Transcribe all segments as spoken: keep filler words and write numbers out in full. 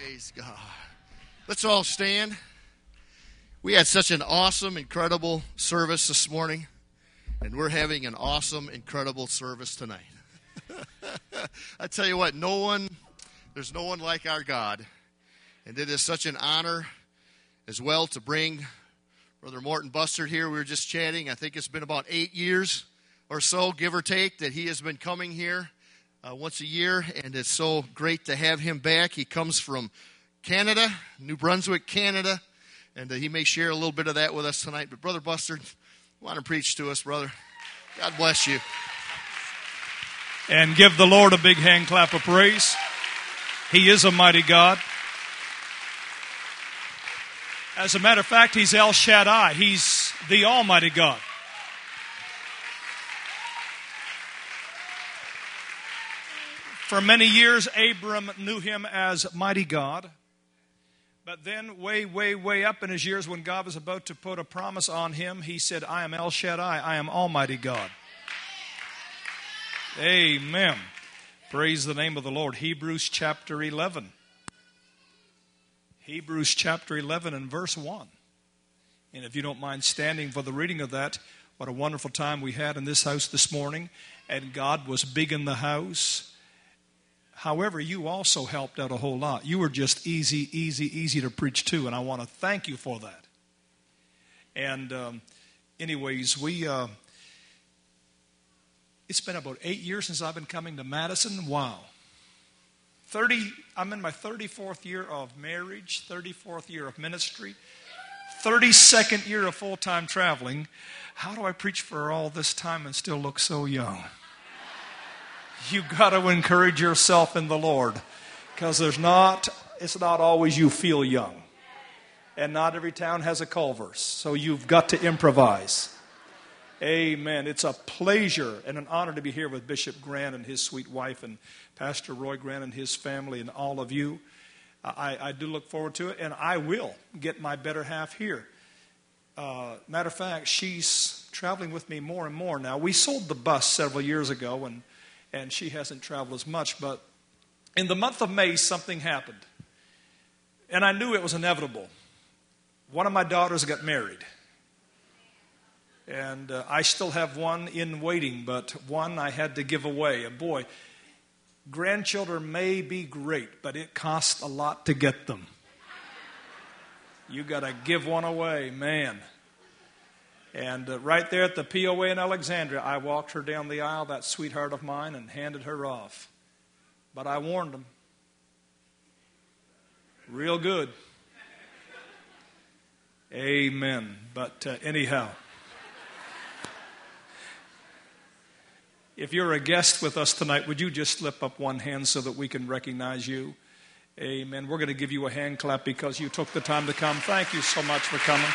Praise God. Let's all stand. We had such an awesome, incredible service this morning, and we're having an awesome, incredible service tonight. I tell you what, no one, there's no one like our God, and it is such an honor as well to bring Brother Morton Bustard here. We were just chatting. I think it's been about eight years or so, give or take, that he has been coming here uh, once a year, and it's so great to have him back. He comes from Canada, New Brunswick, Canada, and uh, he may share a little bit of that with us tonight. But Brother Bustard, why don't you preach to us, brother? God bless you. And give the Lord a big hand clap of praise. He is a mighty God. As a matter of fact, He's El Shaddai. He's the Almighty God. For many years, Abram knew Him as Mighty God. But then way, way, way up in his years when God was about to put a promise on him, he said, I am El Shaddai. I am Almighty God. Amen. Praise the name of the Lord. Hebrews chapter eleven. Hebrews chapter eleven and verse one. And if you don't mind standing for the reading of that, what a wonderful time we had in this house this morning. And God was big in the house. However, you also helped out a whole lot. You were just easy, easy, easy to preach to, and I want to thank you for that. And um, anyways, we uh, it's been about eight years since I've been coming to Madison. Wow. thirty, I'm in my thirty-fourth year of marriage, thirty-fourth year of ministry, thirty-second year of full-time traveling. How do I preach for all this time and still look so young? You've got to encourage yourself in the Lord, because there's not, it's not always you feel young. And not every town has a Culver's, so you've got to improvise. Amen. It's a pleasure and an honor to be here with Bishop Grant and his sweet wife and Pastor Roy Grant and his family and all of you. I, I do look forward to it, and I will get my better half here. Uh, matter of fact, she's traveling with me more and more now. We sold the bus several years ago, and And she hasn't traveled as much. But in the month of May, something happened. And I knew it was inevitable. One of my daughters got married. And uh, I still have one in waiting, but one I had to give away. And boy, grandchildren may be great, but it costs a lot to get them. You got to give one away, man. And uh, right there at the P O A in Alexandria, I walked her down the aisle, that sweetheart of mine, and handed her off. But I warned them. Real good. Amen. But uh, anyhow, if you're a guest with us tonight, would you just slip up one hand so that we can recognize you? Amen. We're going to give you a hand clap because you took the time to come. Thank you so much for coming.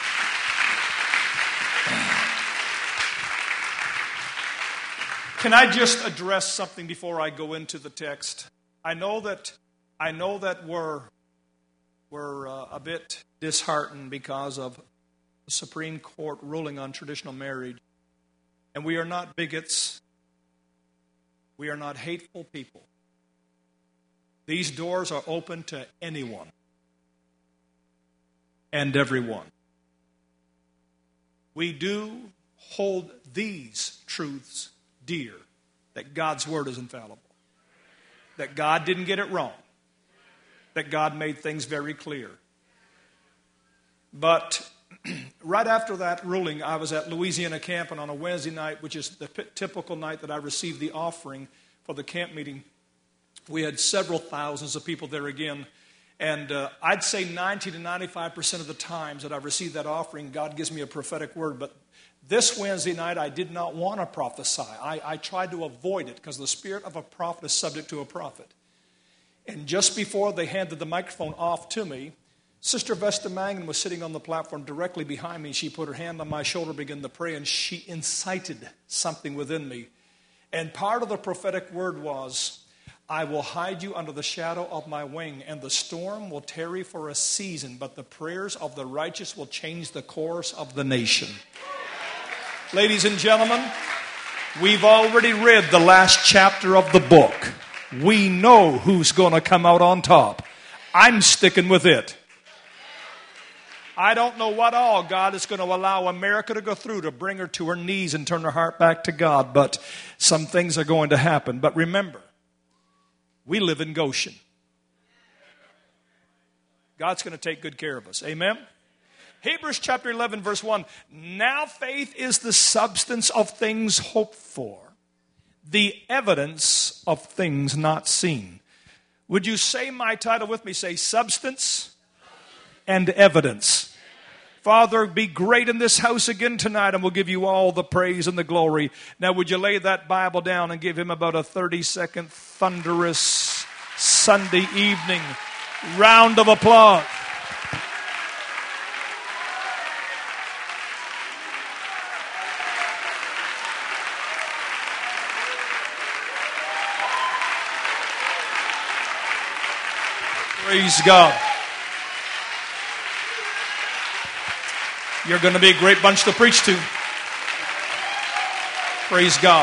Can I just address something before I go into the text? I know that I know that we're we're uh, a bit disheartened because of the Supreme Court ruling on traditional marriage, and we are not bigots. We are not hateful people. These doors are open to anyone and everyone. We do hold these truths dear, that God's word is infallible, that God didn't get it wrong, that God made things very clear. But right after that ruling, I was at Louisiana Camp, and on a Wednesday night, which is the typical night that I received the offering for the camp meeting, we had several thousands of people there again. And uh, I'd say ninety to ninety-five percent of the times that I've received that offering, God gives me a prophetic word. But this Wednesday night, I did not want to prophesy. I, I tried to avoid it because the spirit of a prophet is subject to a prophet. And just before they handed the microphone off to me, Sister Vesta Mangan was sitting on the platform directly behind me. She put her hand on my shoulder, began to pray, and she incited something within me. And part of the prophetic word was, I will hide you under the shadow of my wing, and the storm will tarry for a season, but the prayers of the righteous will change the course of the nation. Ladies and gentlemen, we've already read the last chapter of the book. We know who's going to come out on top. I'm sticking with it. I don't know what all God is going to allow America to go through to bring her to her knees and turn her heart back to God, but some things are going to happen. But remember, we live in Goshen. God's going to take good care of us. Amen? Hebrews chapter eleven, verse one. Now faith is the substance of things hoped for, the evidence of things not seen. Would you say my title with me? Say substance and evidence. Father, be great in this house again tonight, and we'll give you all the praise and the glory. Now, would you lay that Bible down and give him about a thirty-second thunderous Sunday evening round of applause? Praise God. You're going to be a great bunch to preach to. Praise God.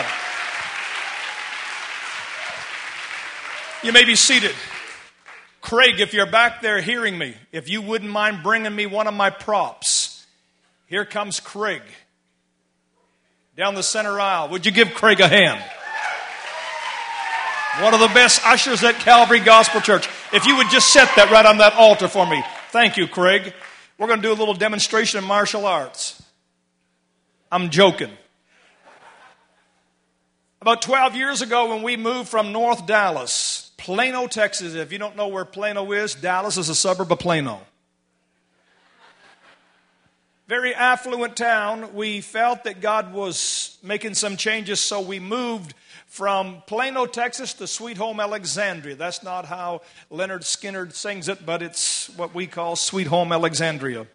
You may be seated. Craig, if you're back there hearing me, if you wouldn't mind bringing me one of my props. Here comes Craig. Down the center aisle. Would you give Craig a hand? One of the best ushers at Calvary Gospel Church. If you would just set that right on that altar for me. Thank you, Craig. We're going to do a little demonstration of martial arts. I'm joking. About twelve years ago when we moved from North Dallas, Plano, Texas. If you don't know where Plano is, Dallas is a suburb of Plano. Very affluent town. We felt that God was making some changes, so we moved from Plano, Texas to Sweet Home Alexandria. That's not how Leonard Skinner sings it, but it's what we call Sweet Home Alexandria.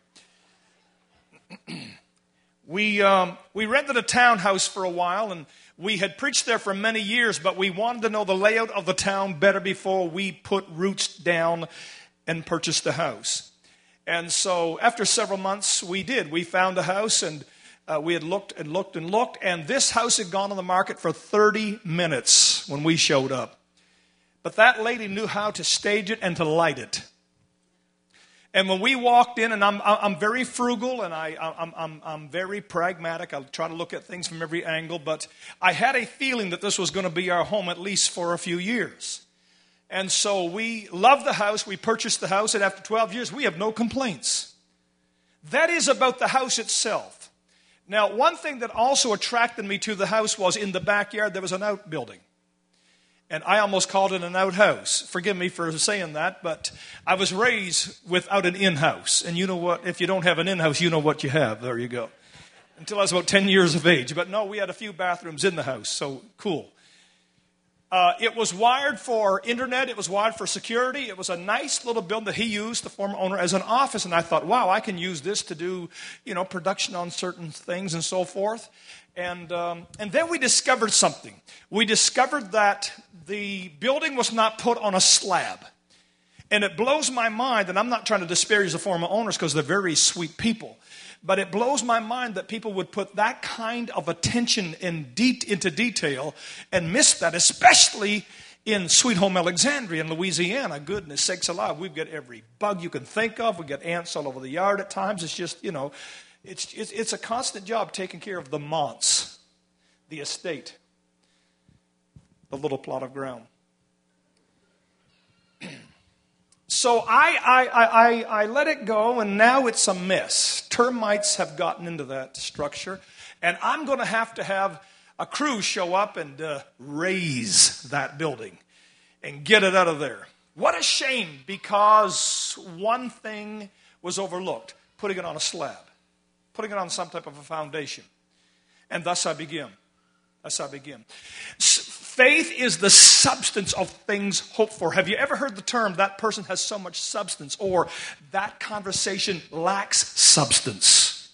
we um, we rented a townhouse for a while, and we had preached there for many years, but we wanted to know the layout of the town better before we put roots down and purchased the house. And so after several months, we did. We found a house, and Uh, we had looked and looked and looked, and this house had gone on the market for thirty minutes when we showed up. But that lady knew how to stage it and to light it. And when we walked in, and I'm I'm very frugal, and I I'm I'm I'm very pragmatic. I'll try to look at things from every angle, but I had a feeling that this was going to be our home at least for a few years. And so we loved the house. We purchased the house, and after twelve years, we have no complaints. That is about the house itself. Now, one thing that also attracted me to the house was in the backyard there was an outbuilding. And I almost called it an outhouse. Forgive me for saying that, but I was raised without an in-house. And you know what? If you don't have an in-house, you know what you have. There you go. Until I was about ten years of age. But no, we had a few bathrooms in the house, so cool. Uh, it was wired for internet. It was wired for security. It was a nice little building that he used, the former owner, as an office. And I thought, wow, I can use this to do, you know, production on certain things and so forth. And um, and then we discovered something. We discovered that the building was not put on a slab. And it blows my mind, and I'm not trying to disparage the former owners because they're very sweet people. But it blows my mind that people would put that kind of attention in de- into detail and miss that, especially in Sweet Home Alexandria in Louisiana. Goodness sakes alive, we've got every bug you can think of. We've got ants all over the yard at times. It's just, you know, it's, it's, it's a constant job taking care of the manse, the estate, the little plot of ground. So I, I, I, I let it go, and now it's a mess. Termites have gotten into that structure, and I'm going to have to have a crew show up and uh, raise that building and get it out of there. What a shame, because one thing was overlooked, putting it on a slab, putting it on some type of a foundation. And thus I begin. Thus I begin. Faith is the substance of things hoped for. Have you ever heard the term, that person has so much substance, or that conversation lacks substance?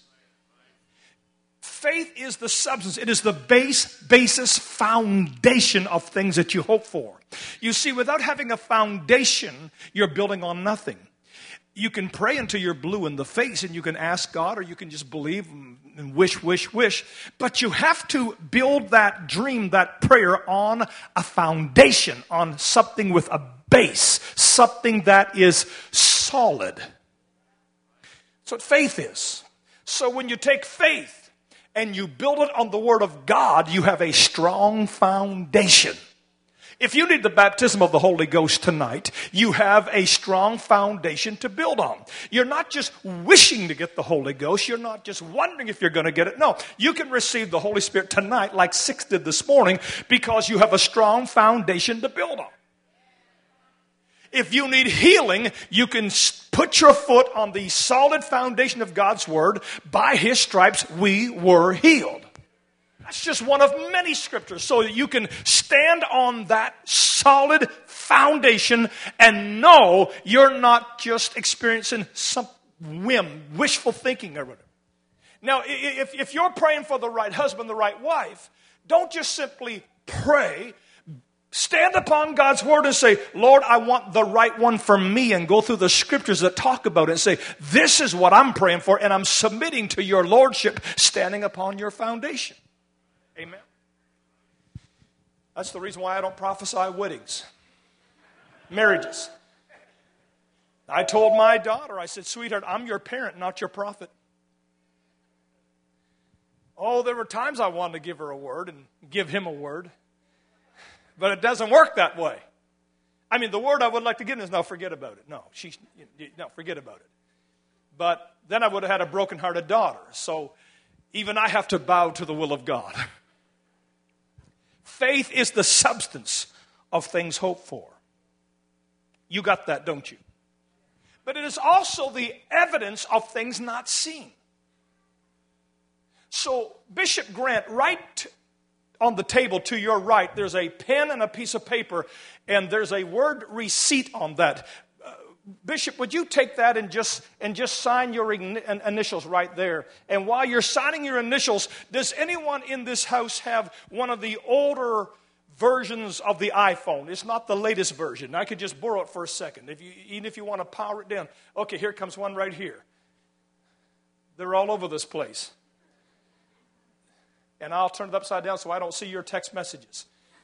Faith is the substance. It is the base, basis, foundation of things that you hope for. You see, without having a foundation, you're building on nothing. You can pray until you're blue in the face and you can ask God, or you can just believe and wish, wish, wish. But you have to build that dream, that prayer on a foundation, on something with a base, something that is solid. That's what faith is. So when you take faith and you build it on the Word of God, you have a strong foundation. If you need the baptism of the Holy Ghost tonight, you have a strong foundation to build on. You're not just wishing to get the Holy Ghost. You're not just wondering if you're going to get it. No, you can receive the Holy Spirit tonight like Six did this morning because you have a strong foundation to build on. If you need healing, you can put your foot on the solid foundation of God's Word. By His stripes we were healed. That's just one of many scriptures, so that you can stand on that solid foundation and know you're not just experiencing some whim, wishful thinking or whatever. Now, if, if you're praying for the right husband, the right wife, don't just simply pray. Stand upon God's Word and say, Lord, I want the right one for me, and go through the scriptures that talk about it and say, this is what I'm praying for, and I'm submitting to your Lordship, standing upon your foundation. Amen. That's the reason why I don't prophesy weddings, marriages. I told my daughter, I said, sweetheart, I'm your parent, not your prophet. Oh, there were times I wanted to give her a word and give him a word. But it doesn't work that way. I mean, the word I would like to give him is, no, forget about it. No, she, no, forget about it. But then I would have had a broken-hearted daughter. So even I have to bow to the will of God. Faith is the substance of things hoped for. You got that, don't you? But it is also the evidence of things not seen. So Bishop Grant, right on the table to your right, there's a pen and a piece of paper, and there's a word receipt on that. Uh, Bishop, would you take that and just and just sign your in, initials right there? And while you're signing your initials, does anyone in this house have one of the older versions of the iPhone? It's not the latest version. I could just borrow it for a second, if you, even if you want to power it down. Okay, here comes one right here. They're all over this place. And I'll turn it upside down so I don't see your text messages.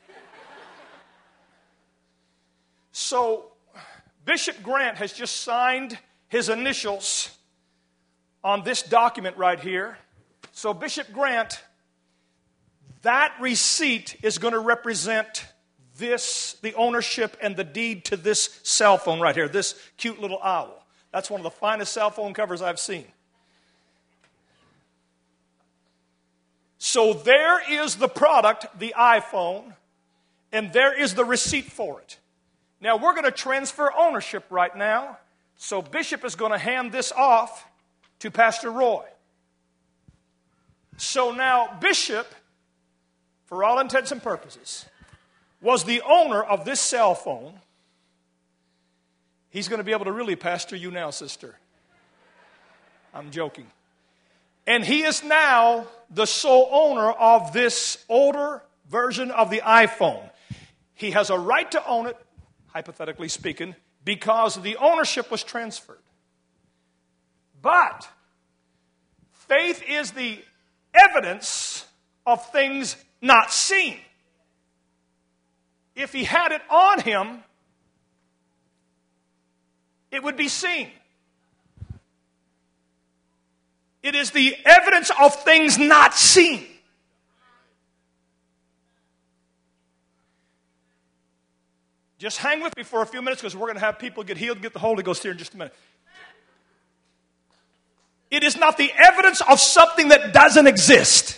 So, Bishop Grant has just signed his initials on this document right here. So, Bishop Grant, that receipt is going to represent this, the ownership and the deed to this cell phone right here, this cute little owl. That's one of the finest cell phone covers I've seen. So there is the product, the iPhone, and there is the receipt for it. Now we're going to transfer ownership right now. So Bishop is going to hand this off to Pastor Roy. So now Bishop, for all intents and purposes, was the owner of this cell phone. He's going to be able to really pastor you now, sister. I'm joking. And he is now the sole owner of this older version of the iPhone. He has a right to own it, hypothetically speaking, because the ownership was transferred. But faith is the evidence of things not seen. If he had it on him, it would be seen. It is the evidence of things not seen. Just hang with me for a few minutes because we're going to have people get healed and get the Holy Ghost here in just a minute. It is not the evidence of something that doesn't exist.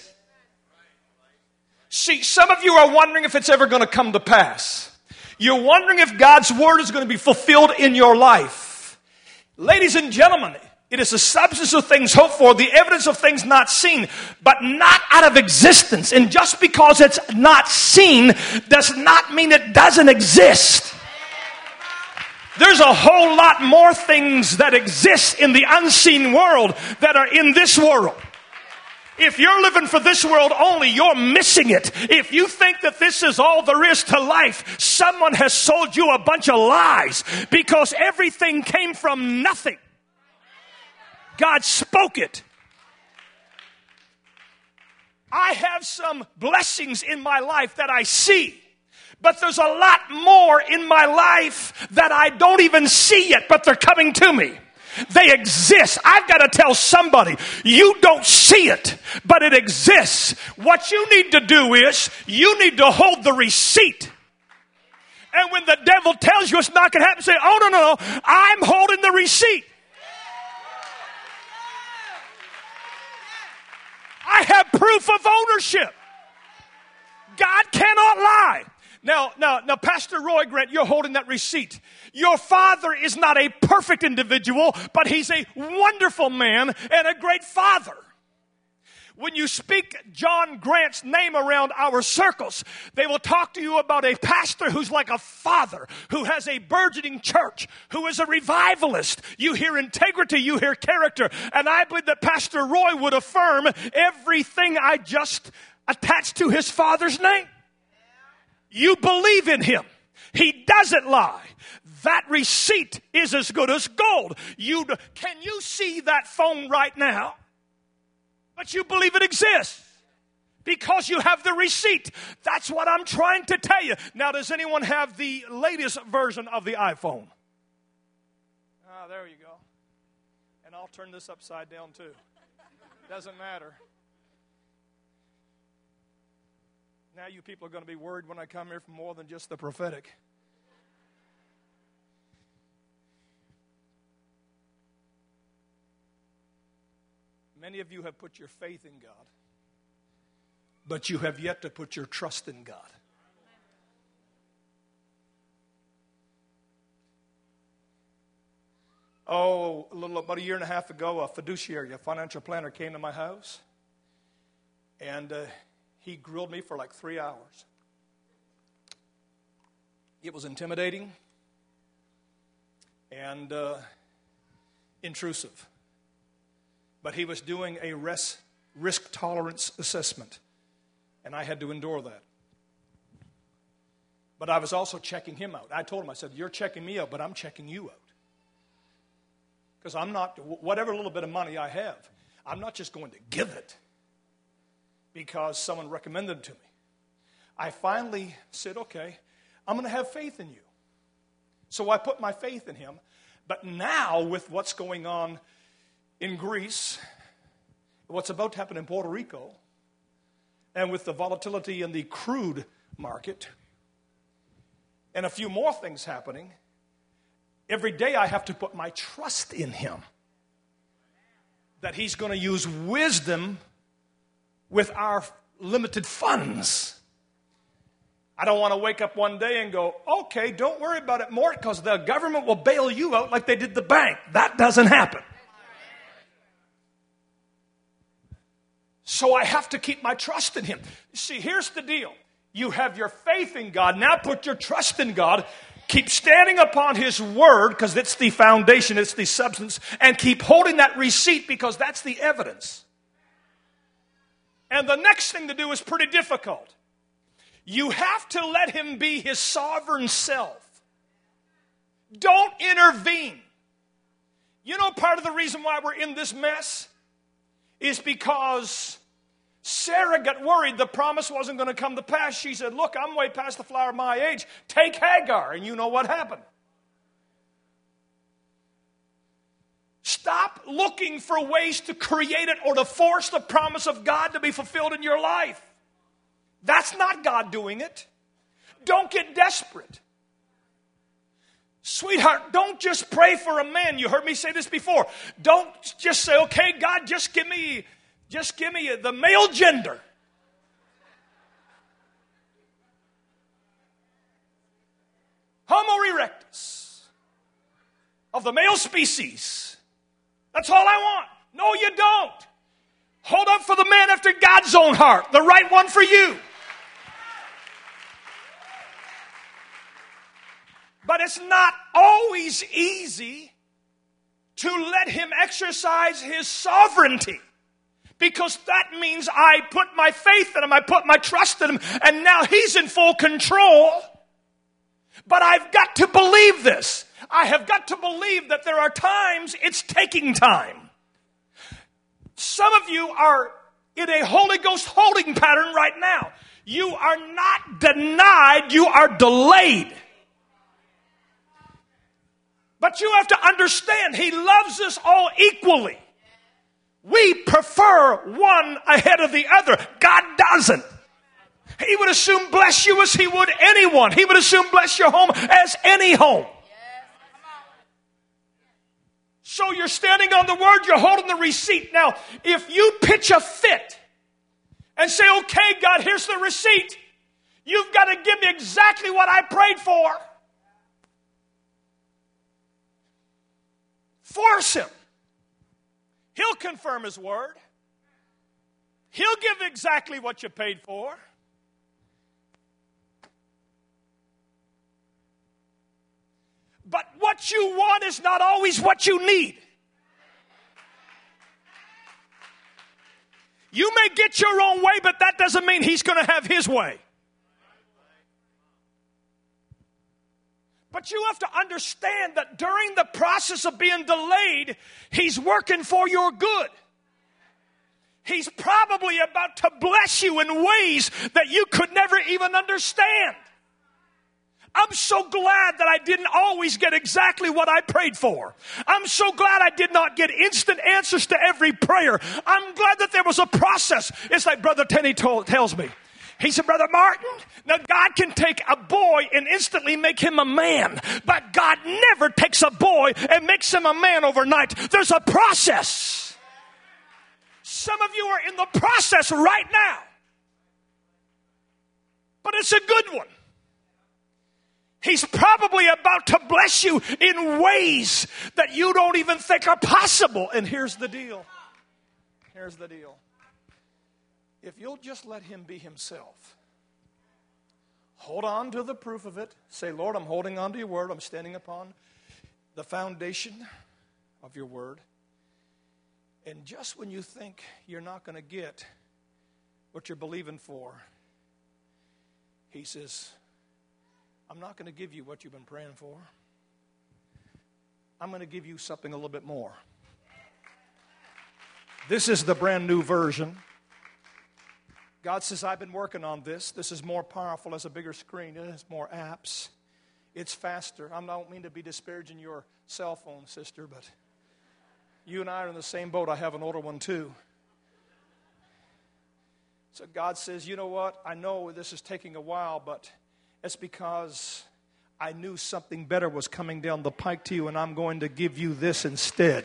See, some of you are wondering if it's ever going to come to pass. You're wondering if God's word is going to be fulfilled in your life. Ladies and gentlemen, it is the substance of things hoped for, the evidence of things not seen, but not out of existence. And just because it's not seen does not mean it doesn't exist. There's a whole lot more things that exist in the unseen world that are in this world. If you're living for this world only, you're missing it. If you think that this is all there is to life, someone has sold you a bunch of lies, because everything came from nothing. God spoke it. I have some blessings in my life that I see. But there's a lot more in my life that I don't even see yet, but they're coming to me. They exist. I've got to tell somebody, you don't see it, but it exists. What you need to do is, you need to hold the receipt. And when the devil tells you it's not going to happen, say, oh, no, no, no, I'm holding the receipt. I have proof of ownership. God cannot lie. Now, now, now, Pastor Roy Grant, you're holding that receipt. Your father is not a perfect individual, but he's a wonderful man and a great father. When you speak John Grant's name around our circles, they will talk to you about a pastor who's like a father, who has a burgeoning church, who is a revivalist. You hear integrity, you hear character. And I believe that Pastor Roy would affirm everything I just attached to his father's name. You believe in him. He doesn't lie. That receipt is as good as gold. You, can you see that phone right now? But you believe it exists because you have the receipt. That's what I'm trying to tell you. Now, does anyone have the latest version of the iPhone? Ah, there you go. And I'll turn this upside down too. Doesn't matter. Now you people are going to be worried when I come here for more than just the prophetic. Many of you have put your faith in God, but you have yet to put your trust in God. Oh, a little about a year and a half ago, a fiduciary, a financial planner came to my house, and uh, he grilled me for like three hours. It was intimidating and uh, intrusive. But he was doing a res- risk tolerance assessment, and I had to endure that. But I was also checking him out. I told him, I said, you're checking me out, but I'm checking you out. Because I'm not, whatever little bit of money I have, I'm not just going to give it because someone recommended it to me. I finally said, okay, I'm going to have faith in you. So I put my faith in him. But now with what's going on in Greece, what's about to happen in Puerto Rico, and with the volatility in the crude market, and a few more things happening, every day I have to put my trust in him. That he's going to use wisdom with our limited funds. I don't want to wake up one day and go, okay, don't worry about it more because the government will bail you out like they did the bank. That doesn't happen. So I have to keep my trust in him. You see, here's the deal. You have your faith in God. Now put your trust in God. Keep standing upon his word because it's the foundation, it's the substance. And keep holding that receipt because that's the evidence. And the next thing to do is pretty difficult. You have to let him be his sovereign self. Don't intervene. You know, part of the reason why we're in this mess is because Sarah got worried the promise wasn't going to come to pass. She said, look, I'm way past the flower of my age. Take Hagar. And you know what happened. Stop looking for ways to create it or to force the promise of God to be fulfilled in your life. That's not God doing it. Don't get desperate. Sweetheart, don't just pray for a man. You heard me say this before. Don't just say, okay, God, just give me, just give me the male gender. Homo erectus. Of the male species. That's all I want. No, you don't. Hold up for the man after God's own heart. The right one for you. But it's not always easy to let him exercise his sovereignty. Because that means I put my faith in him, I put my trust in him, and now he's in full control. But I've got to believe this. I have got to believe that there are times it's taking time. Some of you are in a Holy Ghost holding pattern right now. You are not denied, you are delayed. But you have to understand, He loves us all equally. We prefer one ahead of the other. God doesn't. He would as soon bless you as He would anyone. He would as soon bless your home as any home. So you're standing on the Word, you're holding the receipt. Now, if you pitch a fit and say, okay, God, here's the receipt. You've got to give me exactly what I prayed for. Force Him. He'll confirm His word. He'll give exactly what you paid for. But what you want is not always what you need. You may get your own way, but that doesn't mean He's going to have His way. But you have to understand that during the process of being delayed, He's working for your good. He's probably about to bless you in ways that you could never even understand. I'm so glad that I didn't always get exactly what I prayed for. I'm so glad I did not get instant answers to every prayer. I'm glad that there was a process. It's like Brother Tenney told, tells me. He said, Brother Martin, now God can take a boy and instantly make him a man. But God never takes a boy and makes him a man overnight. There's a process. Some of you are in the process right now. But it's a good one. He's probably about to bless you in ways that you don't even think are possible. And here's the deal. Here's the deal. If you'll just let Him be Himself, hold on to the proof of it. Say, Lord, I'm holding on to your word. I'm standing upon the foundation of your word. And just when you think you're not going to get what you're believing for, He says, I'm not going to give you what you've been praying for. I'm going to give you something a little bit more. This is the brand new version. God says, I've been working on this. This is more powerful, has a bigger screen. It has more apps. It's faster. I don't mean to be disparaging your cell phone, sister, but you and I are in the same boat. I have an older one too. So God says, you know what? I know this is taking a while, but it's because I knew something better was coming down the pike to you, and I'm going to give you this instead.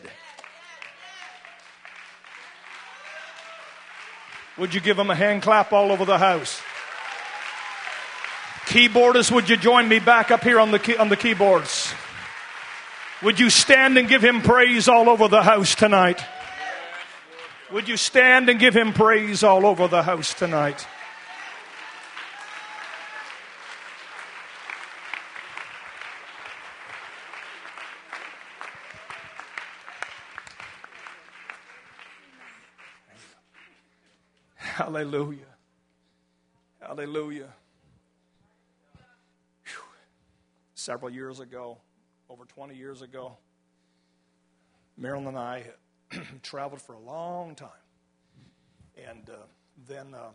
Would you give Him a hand clap all over the house? Keyboardists, would you join me back up here on the key, on the keyboards? Would you stand and give Him praise all over the house tonight? Would you stand and give Him praise all over the house tonight? Hallelujah. Hallelujah. Whew. Several years ago, over twenty years ago, Marilyn and I traveled for a long time. And uh, then uh,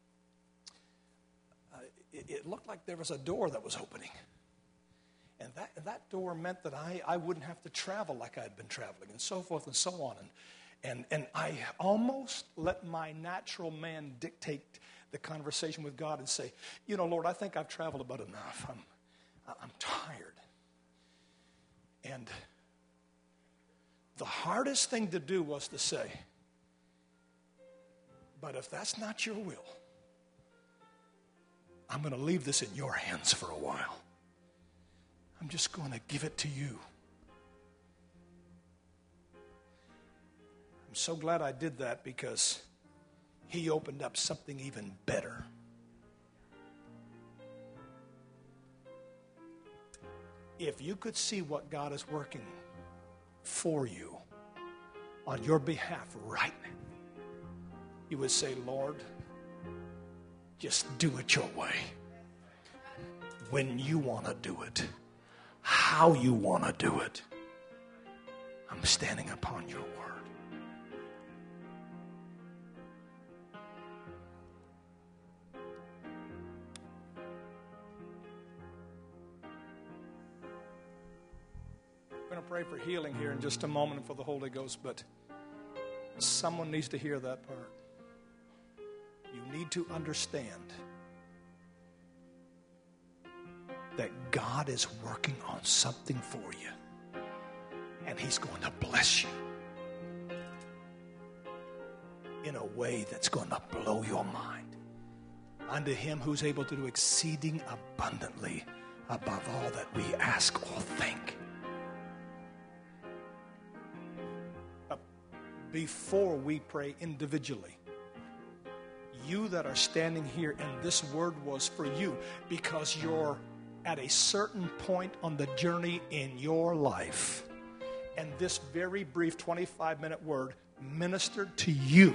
uh, it, it looked like there was a door that was opening. And that, that door meant that I, I wouldn't have to travel like I had been traveling, and so forth and so on. And And and I almost let my natural man dictate the conversation with God and say, you know, Lord, I think I've traveled about enough. I'm I'm tired. And the hardest thing to do was to say, but if that's not your will, I'm going to leave this in your hands for a while. I'm just going to give it to you. I'm so glad I did that, because He opened up something even better. If you could see what God is working for you on your behalf right now, you would say, Lord, just do it your way. When you want to do it, how you want to do it. I'm standing upon your word. pray for healing here in just a moment for the Holy Ghost, but someone needs to hear that part. You need to understand that God is working on something for you, and He's going to bless you in a way that's going to blow your mind. Unto Him who's able to do exceeding abundantly above all that we ask or think. But before we pray individually, you that are standing here, and this word was for you because you're at a certain point on the journey in your life, and this very brief twenty-five minute word ministered to you.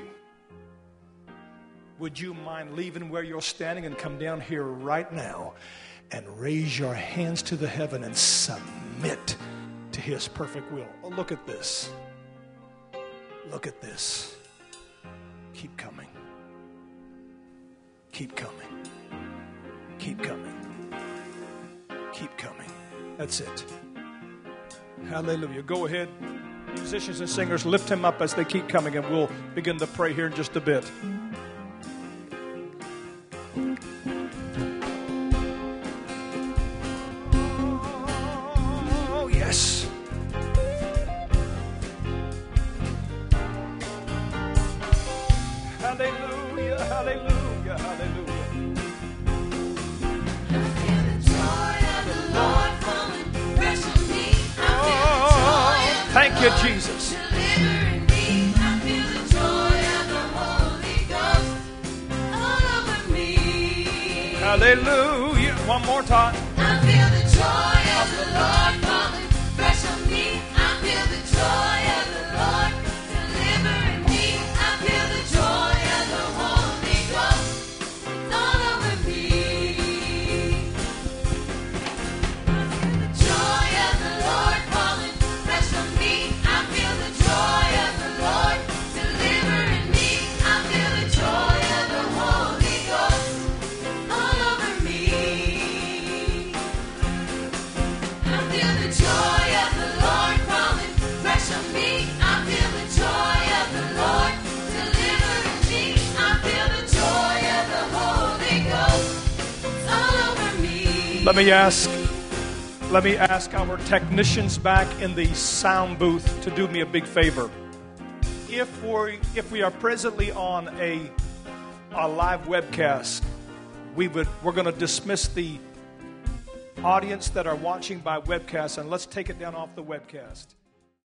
Would you mind leaving where you're standing and come down here right now and raise your hands to the heaven and submit to His perfect will? Oh, look at this. Look at this. Keep coming. Keep coming. Keep coming. Keep coming. That's it. Hallelujah. Go ahead. Musicians and singers, lift Him up as they keep coming, and we'll begin to pray here in just a bit. Oh, yes. Hallelujah, hallelujah, hallelujah. Thank you, Jesus. Delivering me, I feel the joy of the Holy Ghost all over me. Hallelujah. One more time. I feel the joy of the Lord falling fresh on me. I feel the joy of the Lord delivering me. I feel the joy of the Holy Ghost all over me. I feel the joy of the Lord falling fresh on me. I feel the joy of the Lord delivering me. I feel the joy of the Holy Ghost all over me. I feel the joy of the Lord falling fresh on me. I feel the joy of the Lord delivering me. I feel the joy of the Holy Ghost all over me. Let me ask, let me ask our technicians back in the sound booth to do me a big favor. If we if we are presently on a a live webcast, we would we're going to dismiss the audience that are watching by webcast, and let's take it down off the webcast.